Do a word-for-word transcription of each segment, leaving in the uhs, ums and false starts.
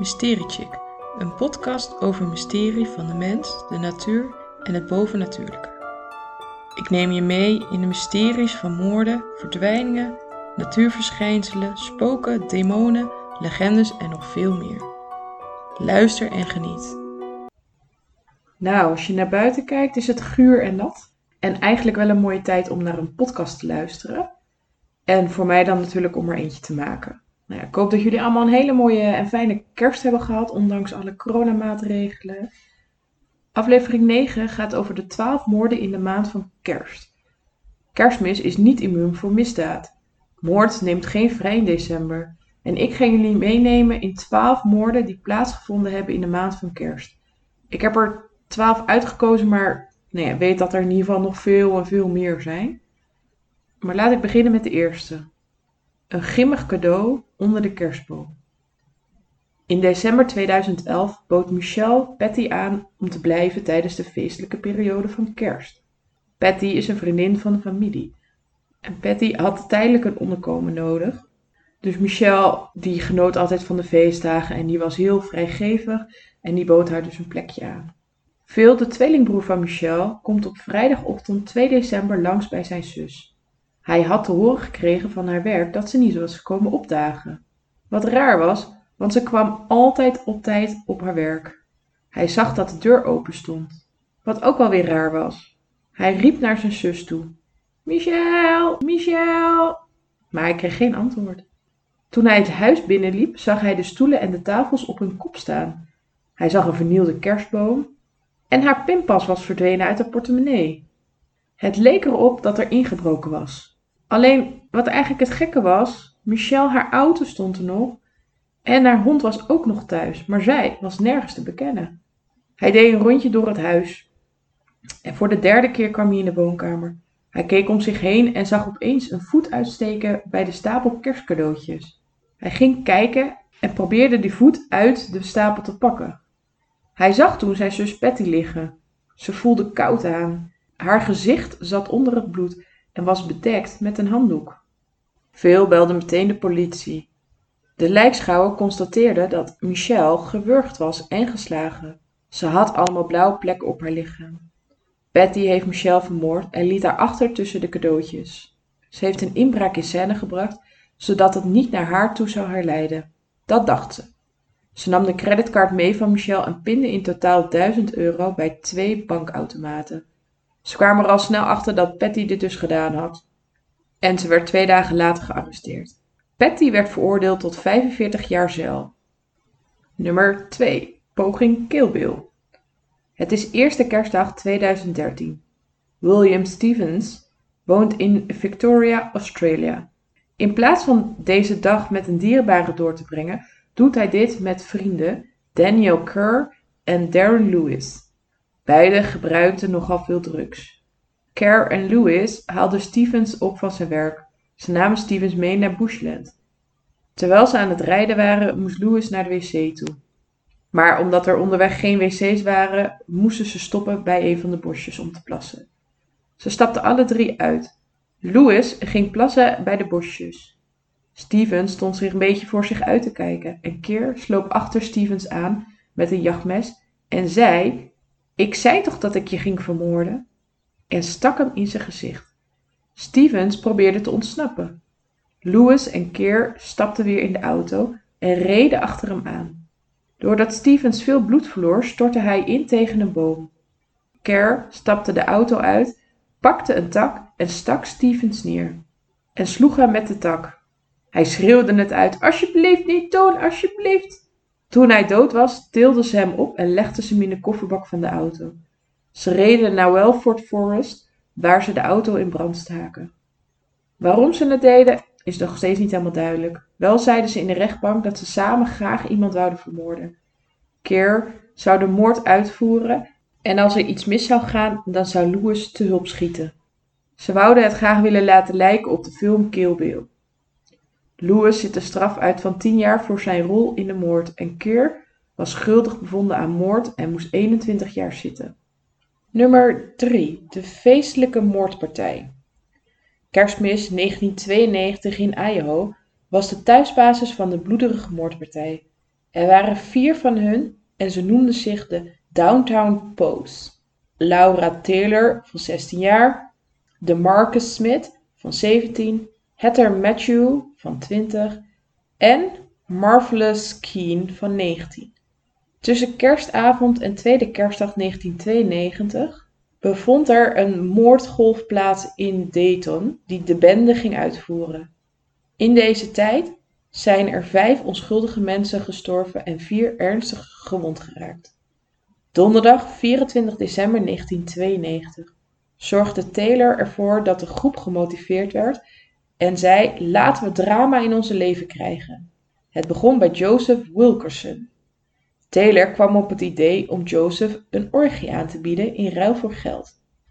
Mysteriechick, een podcast over mysterie van de mens, de natuur en het bovennatuurlijke. Ik neem je mee in de mysteries van moorden, verdwijningen, natuurverschijnselen, spoken, demonen, legendes en nog veel meer. Luister en geniet. Nou, als je naar buiten kijkt is het guur en nat. En eigenlijk wel een mooie tijd om naar een podcast te luisteren. En voor mij dan natuurlijk om er eentje te maken. Nou ja, ik hoop dat jullie allemaal een hele mooie en fijne kerst hebben gehad, ondanks alle coronamaatregelen. Aflevering negen gaat over de twaalf moorden in de maand van kerst. Kerstmis is niet immuun voor misdaad. Moord neemt geen vrij in december. En ik ga jullie meenemen in twaalf moorden die plaatsgevonden hebben in de maand van kerst. Ik heb er twaalf uitgekozen, maar nou ja, weet dat er in ieder geval nog veel en veel meer zijn. Maar laat ik beginnen met de eerste. Een grimmig cadeau onder de kerstboom. In december tweeduizend elf bood Michelle Patty aan om te blijven tijdens de feestelijke periode van kerst. Patty is een vriendin van de familie. En Patty had tijdelijk een onderkomen nodig. Dus Michelle, die genoot altijd van de feestdagen en die was heel vrijgevig en die bood haar dus een plekje aan. Phil, de tweelingbroer van Michelle, komt op vrijdagochtend twee december langs bij zijn zus. Hij had te horen gekregen van haar werk dat ze niet was gekomen opdagen. Wat raar was, want ze kwam altijd op tijd op haar werk. Hij zag dat de deur open stond. Wat ook wel weer raar was. Hij riep naar zijn zus toe. Michelle, Michelle! Maar hij kreeg geen antwoord. Toen hij het huis binnenliep, zag hij de stoelen en de tafels op hun kop staan. Hij zag een vernielde kerstboom en haar pinpas was verdwenen uit haar portemonnee. Het leek erop dat er ingebroken was. Alleen, wat eigenlijk het gekke was, Michelle, haar auto stond er nog en haar hond was ook nog thuis, maar zij was nergens te bekennen. Hij deed een rondje door het huis en voor de derde keer kwam hij in de woonkamer. Hij keek om zich heen en zag opeens een voet uitsteken bij de stapel kerstcadeautjes. Hij ging kijken en probeerde die voet uit de stapel te pakken. Hij zag toen zijn zus Patty liggen. Ze voelde koud aan. Haar gezicht zat onder het bloed en was bedekt met een handdoek. Phil belde meteen de politie. De lijkschouwer constateerde dat Michelle gewurgd was en geslagen. Ze had allemaal blauwe plekken op haar lichaam. Patty heeft Michelle vermoord en liet haar achter tussen de cadeautjes. Ze heeft een inbraak in scène gebracht, zodat het niet naar haar toe zou herleiden. Dat dacht ze. Ze nam de creditcard mee van Michelle en pinde in totaal duizend euro bij twee bankautomaten. Ze kwamen er al snel achter dat Patty dit dus gedaan had. En ze werd twee dagen later gearresteerd. Patty werd veroordeeld tot vijfenveertig jaar cel. Nummer twee. Poging Kill Bill. Het is eerste kerstdag tweeduizend dertien. William Stevens woont in Victoria, Australia. In plaats van deze dag met een dierbare door te brengen, doet hij dit met vrienden Daniel Kerr en Darren Lewis. Beiden gebruikten nogal veel drugs. Kerr en Lewis haalden Stevens op van zijn werk. Ze namen Stevens mee naar Bushland. Terwijl ze aan het rijden waren, moest Lewis naar de wc toe. Maar omdat er onderweg geen wc's waren, moesten ze stoppen bij een van de bosjes om te plassen. Ze stapten alle drie uit. Lewis ging plassen bij de bosjes. Stevens stond zich een beetje voor zich uit te kijken en Kerr sloop achter Stevens aan met een jachtmes en zei: Ik zei toch dat ik je ging vermoorden? En stak hem in zijn gezicht. Stevens probeerde te ontsnappen. Lewis en Kerr stapten weer in de auto en reden achter hem aan. Doordat Stevens veel bloed verloor, stortte hij in tegen een boom. Kerr stapte de auto uit, pakte een tak en stak Stevens neer. En sloeg hem met de tak. Hij schreeuwde het uit: Alsjeblieft niet doen, alsjeblieft! Toen hij dood was, tilden ze hem op en legden ze hem in de kofferbak van de auto. Ze reden naar Welford Forest, waar ze de auto in brand staken. Waarom ze het deden, is nog steeds niet helemaal duidelijk. Wel zeiden ze in de rechtbank dat ze samen graag iemand wouden vermoorden. Kerr zou de moord uitvoeren en als er iets mis zou gaan, dan zou Lewis te hulp schieten. Ze wouden het graag willen laten lijken op de film Kill Bill. Lewis zit de straf uit van tien jaar voor zijn rol in de moord en Kerr was schuldig bevonden aan moord en moest eenentwintig jaar zitten. Nummer drie. De feestelijke moordpartij. Kerstmis negentien tweeënnegentig in Idaho was de thuisbasis van de bloederige moordpartij. Er waren vier van hun en ze noemden zich de Downtown Pose. Laura Taylor van zestien jaar, DeMarcus Smith van zeventien, Heather Matthew van twintig en Marvelous Keane van negentien. Tussen kerstavond en tweede kerstdag negentien tweeënnegentig bevond er een moordgolf plaats in Dayton die de bende ging uitvoeren. In deze tijd zijn er vijf onschuldige mensen gestorven en vier ernstig gewond geraakt. Donderdag vierentwintig december negentien tweeënnegentig zorgde Taylor ervoor dat de groep gemotiveerd werd en zei: laten we drama in onze leven krijgen. Het begon bij Joseph Wilkerson. Taylor kwam op het idee om Joseph een orgie aan te bieden in ruil voor geld.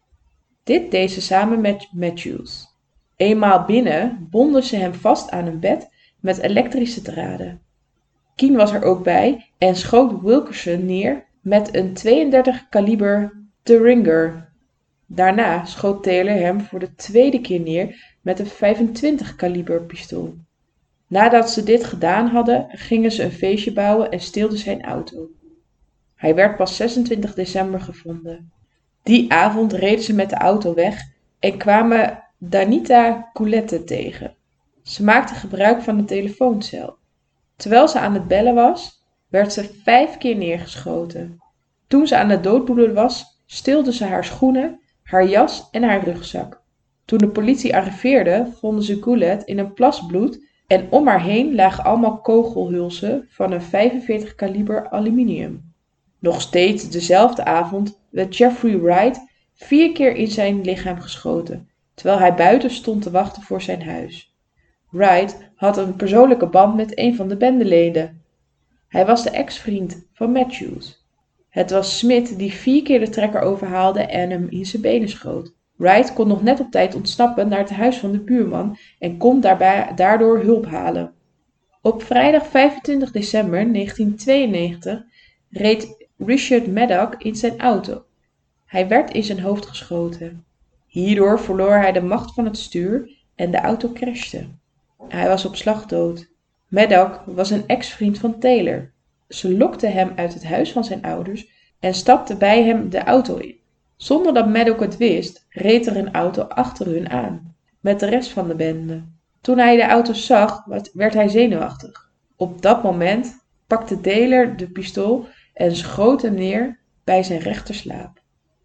Dit deed ze samen met Matthews. Eenmaal binnen bonden ze hem vast aan een bed met elektrische draden. Keane was er ook bij en schoot Wilkerson neer met een tweeëndertig kaliber Derringer. Daarna schoot Taylor hem voor de tweede keer neer met een vijfentwintig kaliber pistool. Nadat ze dit gedaan hadden, gingen ze een feestje bouwen en steelden zijn auto. Hij werd pas zesentwintig december gevonden. Die avond reden ze met de auto weg en kwamen Danita Coulette tegen. Ze maakte gebruik van de telefooncel. Terwijl ze aan het bellen was, werd ze vijf keer neergeschoten. Toen ze aan het doodbloeden was, steelde ze haar schoenen, haar jas en haar rugzak. Toen de politie arriveerde, vonden ze Coulette in een plas bloed en om haar heen lagen allemaal kogelhulzen van een vijfenveertig kaliber aluminium. Nog steeds dezelfde avond werd Jeffrey Wright vier keer in zijn lichaam geschoten, terwijl hij buiten stond te wachten voor zijn huis. Wright had een persoonlijke band met een van de bendeleden. Hij was de ex-vriend van Matthews. Het was Smith die vier keer de trekker overhaalde en hem in zijn benen schoot. Wright kon nog net op tijd ontsnappen naar het huis van de buurman en kon daarbij, daardoor hulp halen. Op vrijdag vijfentwintig december negentien tweeënnegentig reed Richard Maddock in zijn auto. Hij werd in zijn hoofd geschoten. Hierdoor verloor hij de macht van het stuur en de auto crashte. Hij was op slag dood. Maddock was een ex-vriend van Taylor. Ze lokte hem uit het huis van zijn ouders en stapte bij hem de auto in. Zonder dat Maddock het wist, reed er een auto achter hun aan, met de rest van de bende. Toen hij de auto zag, werd hij zenuwachtig. Op dat moment pakte Taylor de pistool en schoot hem neer bij zijn rechterslaap.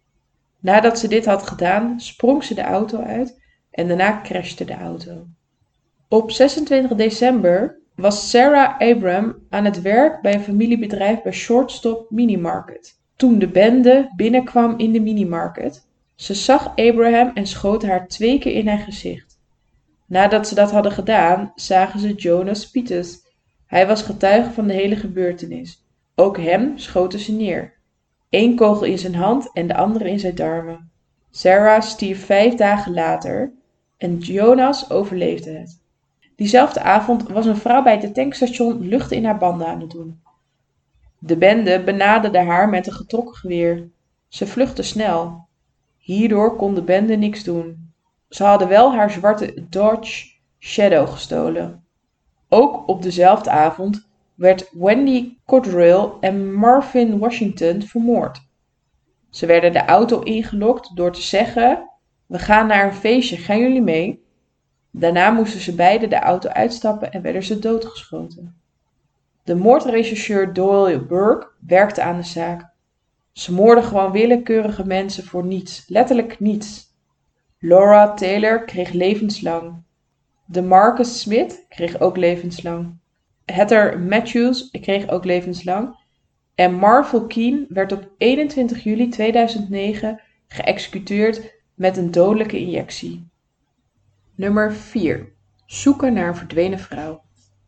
Nadat ze dit had gedaan, sprong ze de auto uit en daarna crashte de auto. Op zesentwintig december was Sarah Abram aan het werk bij een familiebedrijf bij Shortstop Minimarket. Toen de bende binnenkwam in de minimarket, ze zag Abraham en schoot haar twee keer in haar gezicht. Nadat ze dat hadden gedaan, zagen ze Jonas Peters. Hij was getuige van de hele gebeurtenis. Ook hem schoten ze neer. Eén kogel in zijn hand en de andere in zijn darmen. Sarah stierf vijf dagen later en Jonas overleefde het. Diezelfde avond was een vrouw bij het tankstation luchten in haar banden aan het doen. De bende benaderde haar met een getrokken geweer. Ze vluchtte snel. Hierdoor kon de bende niks doen. Ze hadden wel haar zwarte Dodge Shadow gestolen. Ook op dezelfde avond werd Wendy Cotterill en Marvin Washington vermoord. Ze werden de auto ingelokt door te zeggen: we gaan naar een feestje, gaan jullie mee? Daarna moesten ze beiden de auto uitstappen en werden ze doodgeschoten. De moordrechercheur Doyle Burke werkte aan de zaak. Ze moorden gewoon willekeurige mensen voor niets, letterlijk niets. Laura Taylor kreeg levenslang. DeMarcus Smith kreeg ook levenslang. Heather Matthews kreeg ook levenslang. En Marvel Keane werd op eenentwintig juli tweeduizend negen geëxecuteerd met een dodelijke injectie. Nummer vier. Zoeken naar een verdwenen vrouw.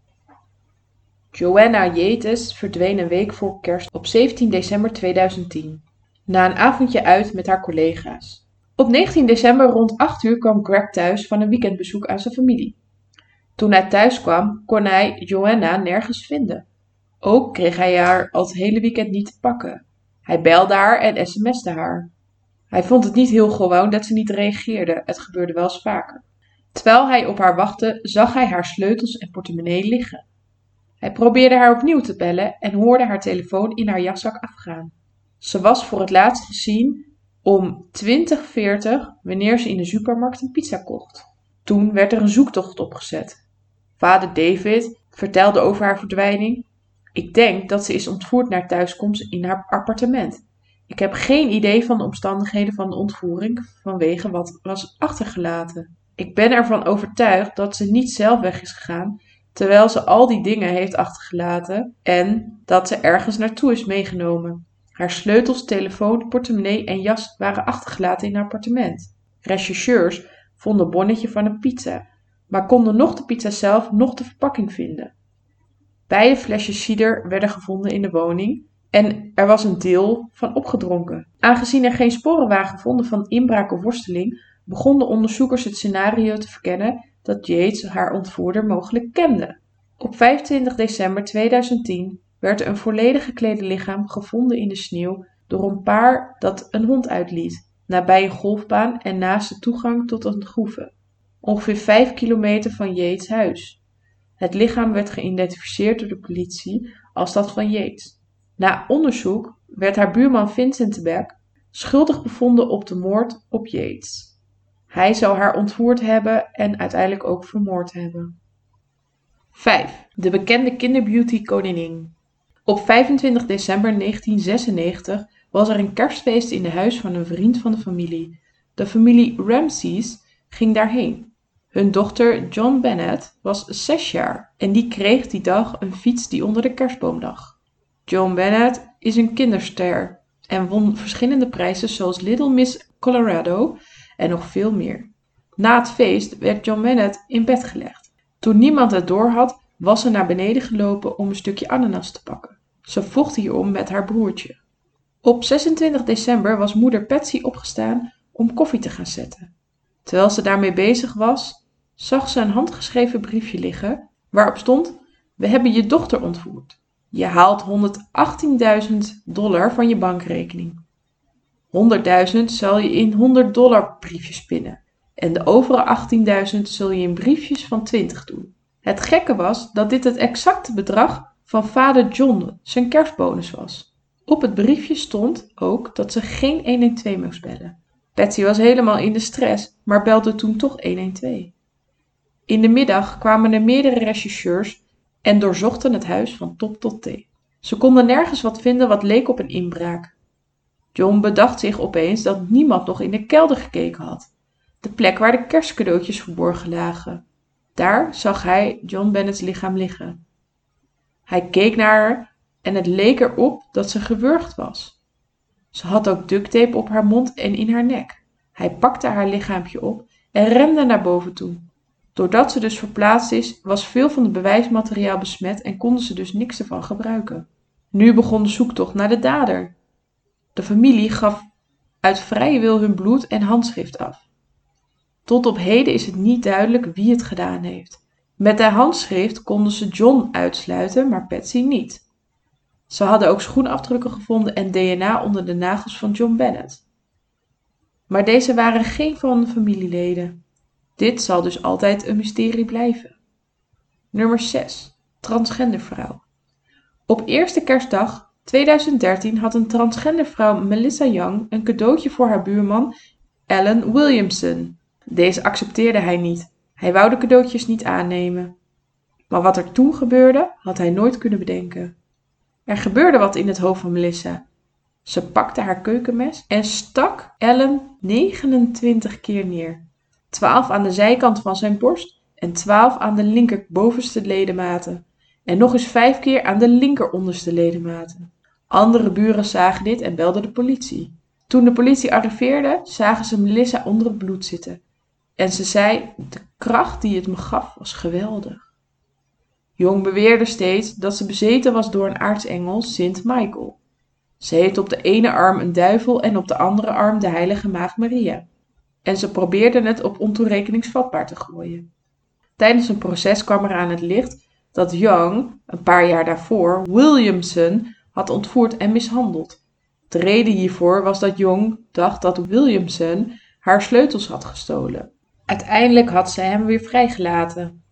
Joanna Yates verdween een week voor kerst op zeventien december tweeduizend tien, na een avondje uit met haar collega's. Op negentien december rond acht uur kwam Greg thuis van een weekendbezoek aan zijn familie. Toen hij thuis kwam, kon hij Joanna nergens vinden. Ook kreeg hij haar al het hele weekend niet te pakken. Hij belde haar en sms'te haar. Hij vond het niet heel gewoon dat ze niet reageerde, het gebeurde wel eens vaker. Terwijl hij op haar wachtte, zag hij haar sleutels en portemonnee liggen. Hij probeerde haar opnieuw te bellen en hoorde haar telefoon in haar jaszak afgaan. Ze was voor het laatst gezien om twintig veertig wanneer ze in de supermarkt een pizza kocht. Toen werd er een zoektocht opgezet. Vader David vertelde over haar verdwijning. Ik denk dat ze is ontvoerd naar thuiskomst in haar appartement. Ik heb geen idee van de omstandigheden van de ontvoering vanwege wat was achtergelaten. Ik ben ervan overtuigd dat ze niet zelf weg is gegaan, terwijl ze al die dingen heeft achtergelaten en dat ze ergens naartoe is meegenomen. Haar sleutels, telefoon, portemonnee en jas waren achtergelaten in haar appartement. Rechercheurs vonden een bonnetje van een pizza, maar konden nog de pizza zelf, nog de verpakking vinden. Beide flesjes cider werden gevonden in de woning en er was een deel van opgedronken. Aangezien er geen sporen waren gevonden van inbraak of worsteling, begonnen onderzoekers het scenario te verkennen dat Yates haar ontvoerder mogelijk kende. Op vijfentwintig december tweeduizend tien werd een volledig geklede lichaam gevonden in de sneeuw door een paar dat een hond uitliet, nabij een golfbaan en naast de toegang tot een groeve, ongeveer vijf kilometer van Yates' huis. Het lichaam werd geïdentificeerd door de politie als dat van Yates. Na onderzoek werd haar buurman Vincent de Beck schuldig bevonden op de moord op Yates. Hij zou haar ontvoerd hebben en uiteindelijk ook vermoord hebben. vijf. De bekende kinderbeauty koningin. Op vijfentwintig december negentien zesennegentig was er een kerstfeest in het huis van een vriend van de familie. De familie Ramseys ging daarheen. Hun dochter John Bennett was zes jaar en die kreeg die dag een fiets die onder de kerstboom lag. John Bennett is een kinderster en won verschillende prijzen zoals Little Miss Colorado en nog veel meer. Na het feest werd John Bennett in bed gelegd. Toen niemand het door had, was ze naar beneden gelopen om een stukje ananas te pakken. Ze vocht hierom met haar broertje. Op zesentwintig december was moeder Patsy opgestaan om koffie te gaan zetten. Terwijl ze daarmee bezig was, zag ze een handgeschreven briefje liggen waarop stond: we hebben je dochter ontvoerd. Je haalt honderdachttienduizend dollar van je bankrekening. honderdduizend zal je in honderd dollar briefjes pinnen en de overige achttienduizend zul je in briefjes van twintig doen. Het gekke was dat dit het exacte bedrag van vader John zijn kerstbonus was. Op het briefje stond ook dat ze geen honderdtwaalf moest bellen. Patsy was helemaal in de stress, maar belde toen toch honderdtwaalf. In de middag kwamen er meerdere rechercheurs en doorzochten het huis van top tot teen. Ze konden nergens wat vinden wat leek op een inbraak. John bedacht zich opeens dat niemand nog in de kelder gekeken had, de plek waar de kerstcadeautjes verborgen lagen. Daar zag hij John Bennett's lichaam liggen. Hij keek naar haar en het leek erop dat ze gewurgd was. Ze had ook ducttape op haar mond en in haar nek. Hij pakte haar lichaampje op en rende naar boven toe. Doordat ze dus verplaatst is, was veel van het bewijsmateriaal besmet en konden ze dus niks ervan gebruiken. Nu begon de zoektocht naar de dader. De familie gaf uit vrije wil hun bloed en handschrift af. Tot op heden is het niet duidelijk wie het gedaan heeft. Met haar handschrift konden ze John uitsluiten, maar Patsy niet. Ze hadden ook schoenafdrukken gevonden en D N A onder de nagels van John Bennett. Maar deze waren geen van de familieleden. Dit zal dus altijd een mysterie blijven. Nummer zes. Transgendervrouw. Op eerste kerstdag tweeduizend dertien had een transgendervrouw Melissa Young een cadeautje voor haar buurman Alan Williamson. Deze accepteerde hij niet. Hij wou de cadeautjes niet aannemen. Maar wat er toen gebeurde, had hij nooit kunnen bedenken. Er gebeurde wat in het hoofd van Melissa. Ze pakte haar keukenmes en stak Alan negenentwintig keer neer. twaalf aan de zijkant van zijn borst en twaalf aan de linkerbovenste ledematen. En nog eens vijf keer aan de linkeronderste ledematen. Andere buren zagen dit en belden de politie. Toen de politie arriveerde, zagen ze Melissa onder het bloed zitten. En ze zei, de kracht die het me gaf was geweldig. Jong beweerde steeds dat ze bezeten was door een aartsengel, Sint Michael. Ze heeft op de ene arm een duivel en op de andere arm de heilige maagd Maria. En ze probeerden het op ontoerekeningsvatbaar te gooien. Tijdens een proces kwam er aan het licht dat Young, een paar jaar daarvoor, Williamson had ontvoerd en mishandeld. De reden hiervoor was dat Young dacht dat Williamson haar sleutels had gestolen. Uiteindelijk had zij hem weer vrijgelaten.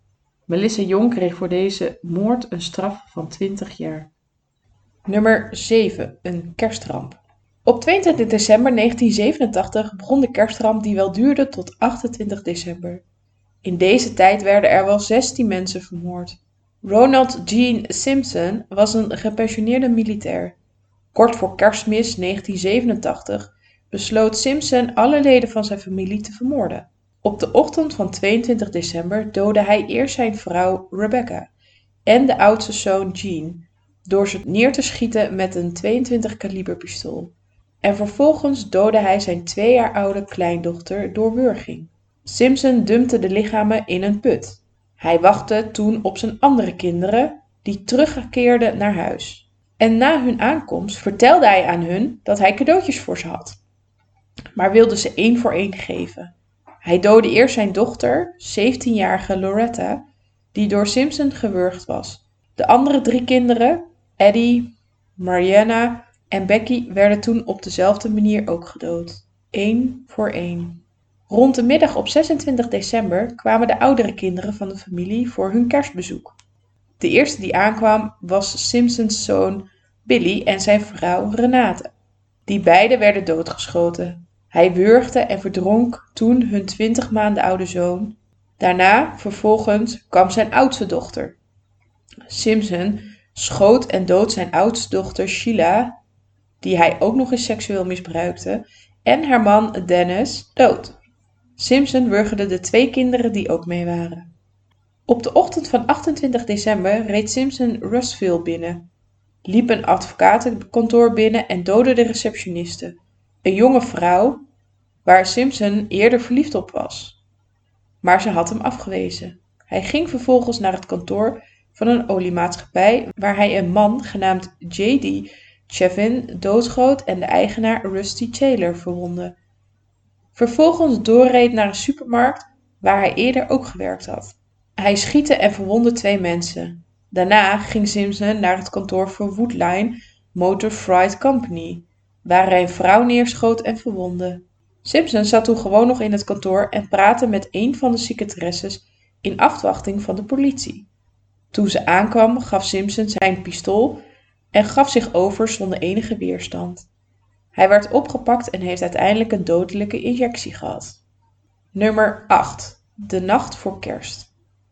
Melissa Jong kreeg voor deze moord een straf van twintig jaar. Nummer zeven. Een kerstramp. Op tweeëntwintig december negentien zevenentachtig begon de kerstramp die wel duurde tot achtentwintig december. In deze tijd werden er wel zestien mensen vermoord. Ronald Gene Simpson was een gepensioneerde militair. Kort voor Kerstmis negentien zevenentachtig besloot Simpson alle leden van zijn familie te vermoorden. Op de ochtend van tweeëntwintig december doodde hij eerst zijn vrouw Rebecca en de oudste zoon Gene door ze neer te schieten met een tweeëntwintig kaliber pistool. En vervolgens doodde hij zijn twee jaar oude kleindochter door wurging. Simpson dumpte de lichamen in een put. Hij wachtte toen op zijn andere kinderen, die terugkeerden naar huis. En na hun aankomst vertelde hij aan hun dat hij cadeautjes voor ze had, maar wilde ze één voor één geven. Hij doodde eerst zijn dochter, zeventienjarige Loretta, die door Simpson gewurgd was. De andere drie kinderen, Eddie, Marianna en Becky, werden toen op dezelfde manier ook gedood. Eén voor één. Rond de middag op zesentwintig december kwamen de oudere kinderen van de familie voor hun kerstbezoek. De eerste die aankwam was Simpsons zoon Billy en zijn vrouw Renate. Die beiden werden doodgeschoten. Hij wurgde en verdronk toen hun twintig maanden oude zoon. Daarna, vervolgens, kwam zijn oudste dochter. Simpson schoot en dood zijn oudste dochter Sheila, die hij ook nog eens seksueel misbruikte, en haar man Dennis dood. Simpson wurgde de twee kinderen die ook mee waren. Op de ochtend van achtentwintig december reed Simpson Russville binnen, liep een advocatenkantoor binnen en doodde de receptioniste, een jonge vrouw waar Simpson eerder verliefd op was. Maar ze had hem afgewezen. Hij ging vervolgens naar het kantoor van een oliemaatschappij waar hij een man genaamd J D Chevin doodschoot en de eigenaar Rusty Taylor verwondde. Vervolgens doorreed naar een supermarkt waar hij eerder ook gewerkt had. Hij schiette en verwondde twee mensen. Daarna ging Simpson naar het kantoor voor Woodline Motor Freight Company, waar hij een vrouw neerschoot en verwondde. Simpson zat toen gewoon nog in het kantoor en praatte met een van de secretaresses in afwachting van de politie. Toen ze aankwam gaf Simpson zijn pistool en gaf zich over zonder enige weerstand. Hij werd opgepakt en heeft uiteindelijk een dodelijke injectie gehad. Nummer acht. De nacht voor kerst.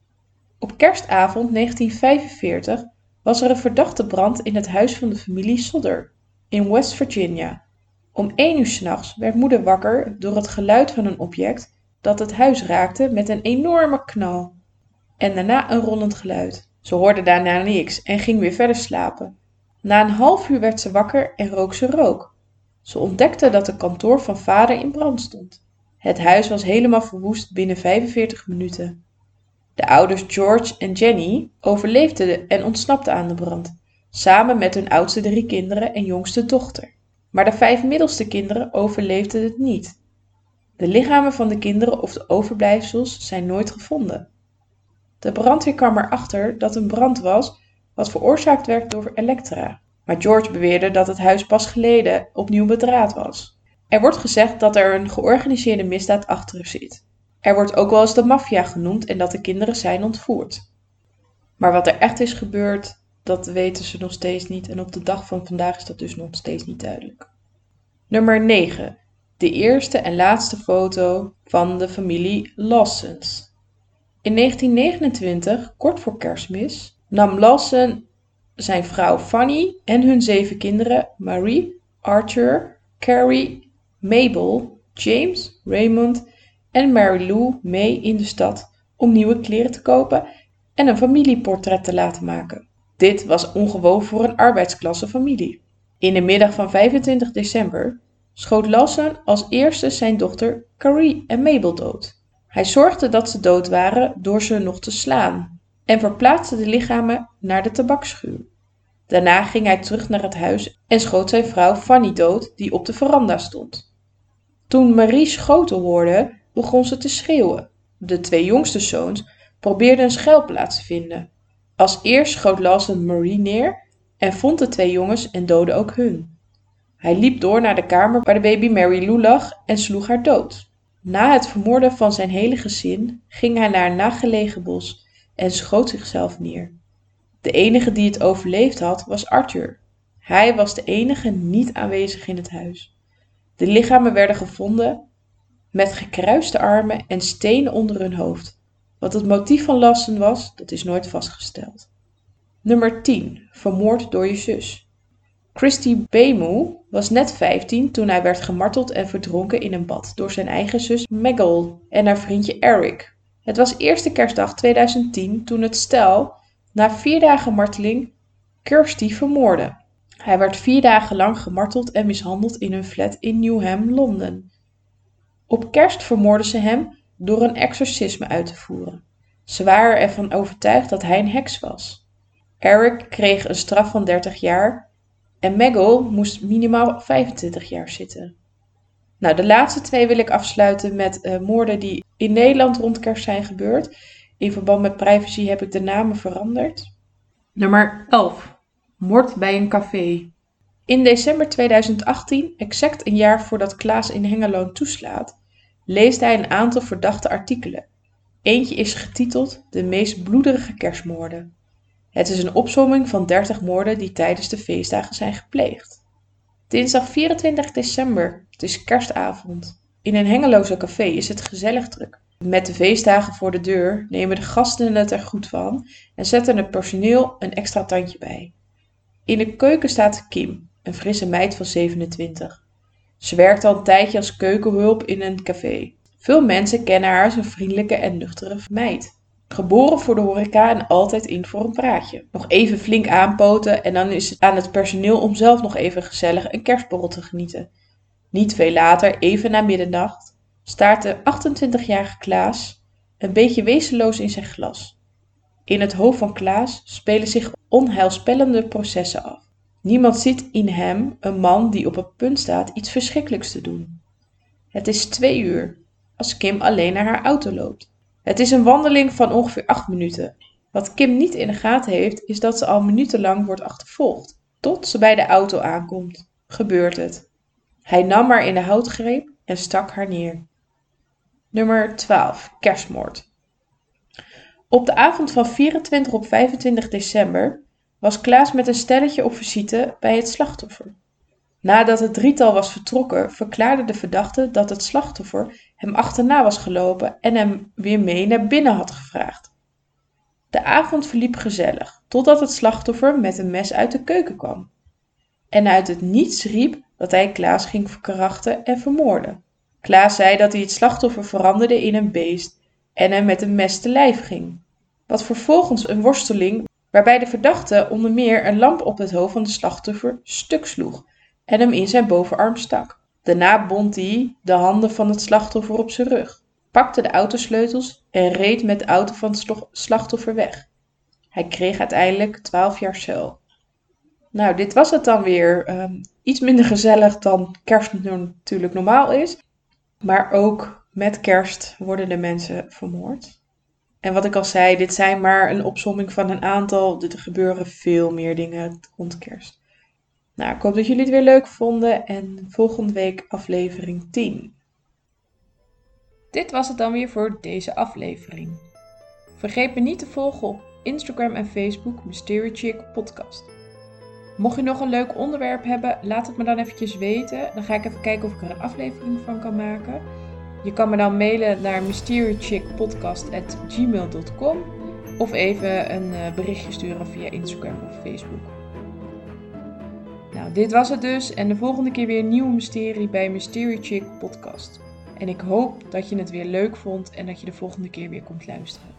Op kerstavond negentien vijfenveertig was er een verdachte brand in het huis van de familie Sodder in West Virginia. Om één uur 's nachts werd moeder wakker door het geluid van een object dat het huis raakte met een enorme knal. En daarna een rollend geluid. Ze hoorde daarna niks en ging weer verder slapen. Na een half uur werd ze wakker en rook ze rook. Ze ontdekte dat het kantoor van vader in brand stond. Het huis was helemaal verwoest binnen vijfenveertig minuten. De ouders George en Jenny overleefden en ontsnapten aan de brand, samen met hun oudste drie kinderen en jongste dochter. Maar de vijf middelste kinderen overleefden het niet. De lichamen van de kinderen of de overblijfsels zijn nooit gevonden. De brandweer kwam erachter dat een brand was wat veroorzaakt werd door Elektra. Maar George beweerde dat het huis pas geleden opnieuw bedraad was. Er wordt gezegd dat er een georganiseerde misdaad achter zit. Er wordt ook wel eens de maffia genoemd en dat de kinderen zijn ontvoerd. Maar wat er echt is gebeurd, dat weten ze nog steeds niet en op de dag van vandaag is dat dus nog steeds niet duidelijk. Nummer negen. De eerste en laatste foto van de familie Lawsons. In negentien negenentwintig, kort voor Kerstmis, nam Lawson zijn vrouw Fanny en hun zeven kinderen Marie, Arthur, Carrie, Mabel, James, Raymond en Mary Lou mee in de stad om nieuwe kleren te kopen en een familieportret te laten maken. Dit was ongewoon voor een arbeidsklasse familie. In de middag van vijfentwintig december schoot Lawson als eerste zijn dochter Carrie en Mabel dood. Hij zorgde dat ze dood waren door ze nog te slaan en verplaatste de lichamen naar de tabaksschuur. Daarna ging hij terug naar het huis en schoot zijn vrouw Fanny dood, die op de veranda stond. Toen Marie schoten hoorde, begon ze te schreeuwen. De twee jongste zoons probeerden een schuilplaats te vinden. Als eerst schoot Lawson Marie neer en vond de twee jongens en doodde ook hun. Hij liep door naar de kamer waar de baby Mary Lou lag en sloeg haar dood. Na het vermoorden van zijn hele gezin ging hij naar een nagelegen bos en schoot zichzelf neer. De enige die het overleefd had was Arthur. Hij was de enige niet aanwezig in het huis. De lichamen werden gevonden met gekruiste armen en stenen onder hun hoofd. Wat het motief van Lawson was, dat is nooit vastgesteld. Nummer tien. Vermoord door je zus. Christy Bemu was net vijftien toen hij werd gemarteld en verdronken in een bad door zijn eigen zus Meggle en haar vriendje Eric. Het was eerste kerstdag tweeduizend tien toen het stel na vier dagen marteling Kirsty vermoordde. Hij werd vier dagen lang gemarteld en mishandeld in hun flat in Newham, Londen. Op kerst vermoordden ze hem door een exorcisme uit te voeren. Ze waren ervan overtuigd dat hij een heks was. Eric kreeg een straf van dertig jaar en Meggle moest minimaal vijfentwintig jaar zitten. Nou, de laatste twee wil ik afsluiten met uh, moorden die in Nederland rond kerst zijn gebeurd. In verband met privacy heb ik de namen veranderd. Nummer elf. Moord bij een café. In december tweeduizend achttien, exact een jaar voordat Klaas in Hengelo toeslaat, leest hij een aantal verdachte artikelen. Eentje is getiteld De meest bloederige kerstmoorden. Het is een opsomming van dertig moorden die tijdens de feestdagen zijn gepleegd. Dinsdag vierentwintig december, het is kerstavond. In een Hengeloze café is het gezellig druk. Met de feestdagen voor de deur nemen de gasten het er goed van en zetten het personeel een extra tandje bij. In de keuken staat Kim, een frisse meid van zevenentwintig. Ze werkt al een tijdje als keukenhulp in een café. Veel mensen kennen haar als een vriendelijke en nuchtere meid. Geboren voor de horeca en altijd in voor een praatje. Nog even flink aanpoten en dan is het aan het personeel om zelf nog even gezellig een kerstborrel te genieten. Niet veel later, even na middernacht, staart de achtentwintigjarige Klaas een beetje wezenloos in zijn glas. In het hoofd van Klaas spelen zich onheilspellende processen af. Niemand ziet in hem een man die op het punt staat iets verschrikkelijks te doen. Het is twee uur, als Kim alleen naar haar auto loopt. Het is een wandeling van ongeveer acht minuten. Wat Kim niet in de gaten heeft, is dat ze al minutenlang wordt achtervolgd. Tot ze bij de auto aankomt, gebeurt het. Hij nam haar in de houtgreep en stak haar neer. Nummer twaalf. Kerstmoord. Op de avond van vierentwintig op vijfentwintig december was Klaas met een stelletje op visite bij het slachtoffer. Nadat het drietal was vertrokken, verklaarde de verdachte dat het slachtoffer hem achterna was gelopen en hem weer mee naar binnen had gevraagd. De avond verliep gezellig, totdat het slachtoffer met een mes uit de keuken kwam. En uit het niets riep dat hij Klaas ging verkrachten en vermoorden. Klaas zei dat hij het slachtoffer veranderde in een beest en hem met een mes te lijf ging. Wat vervolgens een worsteling waarbij de verdachte onder meer een lamp op het hoofd van de slachtoffer stuk sloeg en hem in zijn bovenarm stak. Daarna bond hij de handen van het slachtoffer op zijn rug, pakte de autosleutels en reed met de auto van het slachtoffer weg. Hij kreeg uiteindelijk twaalf jaar cel. Nou, dit was het dan weer. Um, iets minder gezellig dan kerst natuurlijk normaal is. Maar ook met kerst worden de mensen vermoord. En wat ik al zei, dit zijn maar een opsomming van een aantal. Er gebeuren veel meer dingen rond kerst. Nou, ik hoop dat jullie het weer leuk vonden en volgende week aflevering tien. Dit was het dan weer voor deze aflevering. Vergeet me niet te volgen op Instagram en Facebook Mystery Chick Podcast. Mocht je nog een leuk onderwerp hebben, laat het me dan eventjes weten. Dan ga ik even kijken of ik er een aflevering van kan maken. Je kan me dan mailen naar mystery chick podcast at gmail dot com of even een berichtje sturen via Instagram of Facebook. Nou, dit was het dus en de volgende keer weer een nieuwe mysterie bij Mystery Chick Podcast. En ik hoop dat je het weer leuk vond en dat je de volgende keer weer komt luisteren.